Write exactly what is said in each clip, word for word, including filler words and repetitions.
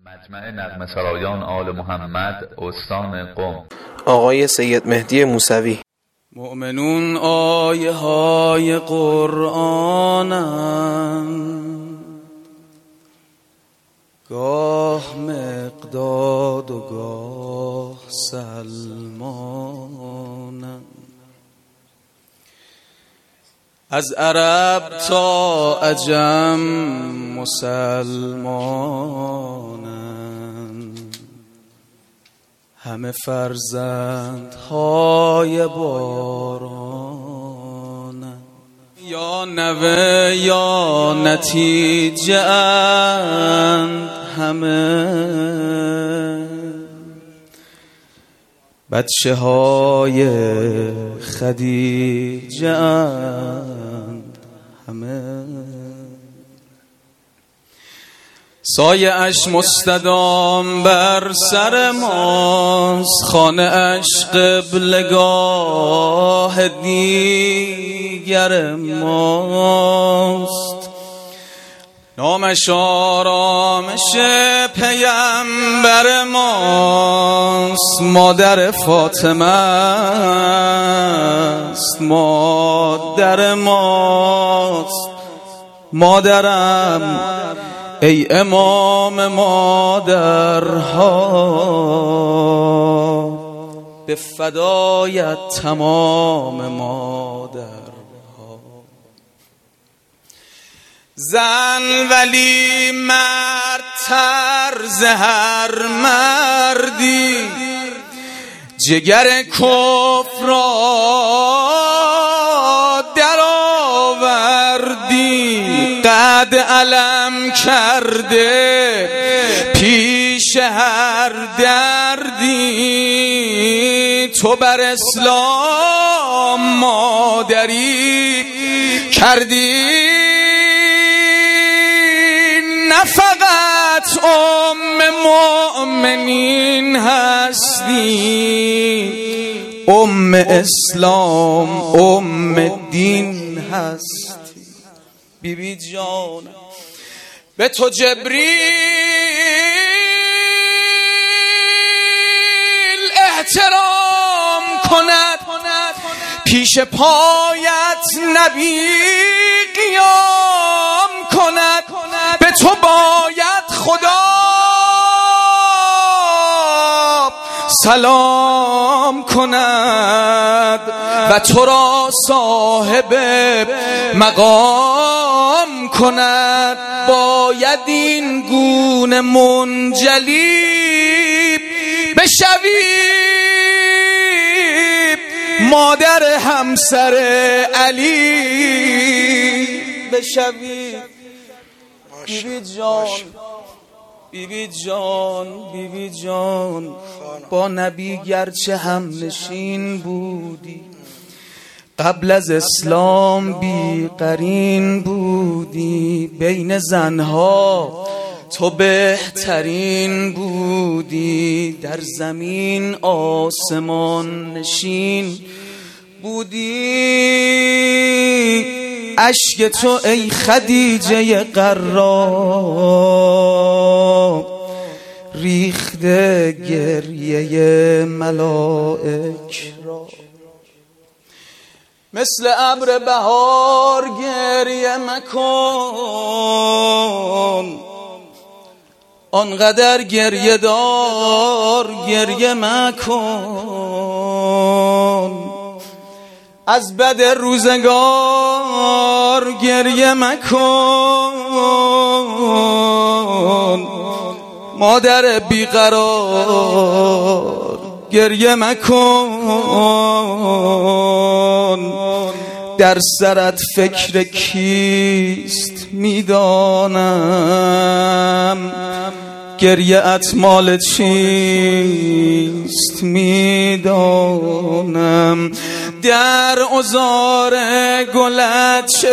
مجمع نغمه سرایان آل محمد استان قم آقای سید مهدی موسوی. مؤمنون آیه های قرآنن، گاه مقداد و گاه سلمانن، از عرب تا عجم مسلمانن، همه فرزندهای بارانن، یا نوه یا نتیجه اند همه، بچه های خدیجه اند همه، سایه اش مستدام بر سر ماست، خانه اش قبلگاه دیگر ماست، نامش آرامش پیمبر ماست، مادر فاطمه است مادر ماست، مادرم ای امام مادرها، به فدایت تمام مادرها. زن ولی مرد تر ز هر مردی، جگر کفر را در آوردی، قد علم کرده پیش هر دردی، تو بر اسلام مادری کردی، نه فقط ام مؤمنین هستی، ام اسلام ام دین هستی. بی بی جان به تو جبریل احترام کند، پیش پایت نبی قیام کند، به تو باید خدا سلام کند و تو را صاحب مقام کند، باید این گونه منجلی بشوی، مادر همسر علی بشوی. بیبی جان بیبی جان بیبی جان با نبی گرچه هم نشین بودی، قبل از اسلام بی قرین بودی، بین زنها تو بهترین بودی، در زمین آسمان نشین بودی، اشک تو ای خدیجه قرار، ریخته گریه ملائک را، مثل ابر بهار گریه مکن، آنقدر گریه دار گریه مکن، از بد روزگار گریه مکن، مادر بیقرار گریه مکن، در سرت فکر کیست میدانم، گریه ات مال چیست میدانم، در عذار گلت چه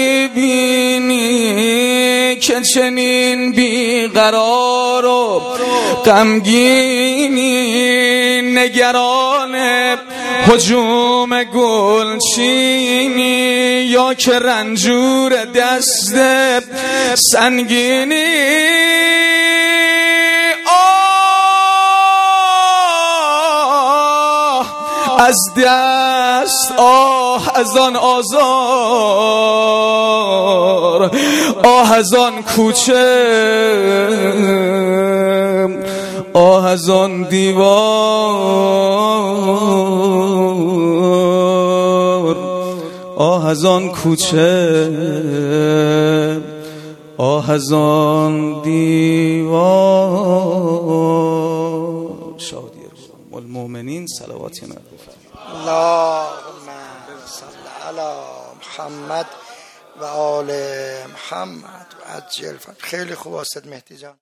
میبینی که چنین بیقرار و غمگینی، نگران هجوم گلچینی یا که رنجور دست سنگینی، از دست، آه از آن آزار، آه از آن کوچه، آه از آن دیوار، آه از آن کوچه، آه از آن دیوار. شادی روح المؤمنین صلوات نبی. اللهم صل علی محمد و آل محمد و عجل. خیلی خوب است مهدی جان.